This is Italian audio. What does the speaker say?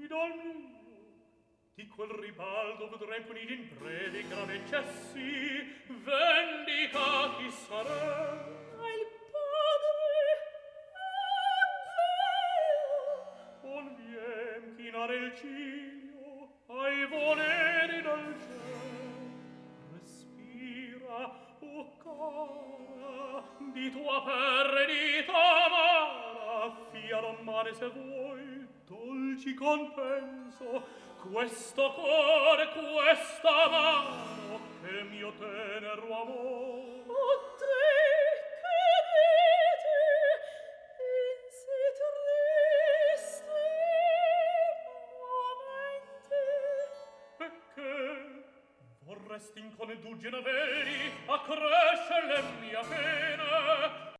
fidal mio, di quel ribaldo vedrem puniti in brevi gran eccessi, vendicati sarem. Al padre, a Dio, Convien chinare il ciglio ai voleri del cielo. Respira, o cara, di tua perdita amara, fia non male se vuoi, dolci compenso, questo cuore, questa mano, che mio tenero amor. o te, che rete, in si triste momente. E che vorresti in conedugine veri accrescer le mia pene,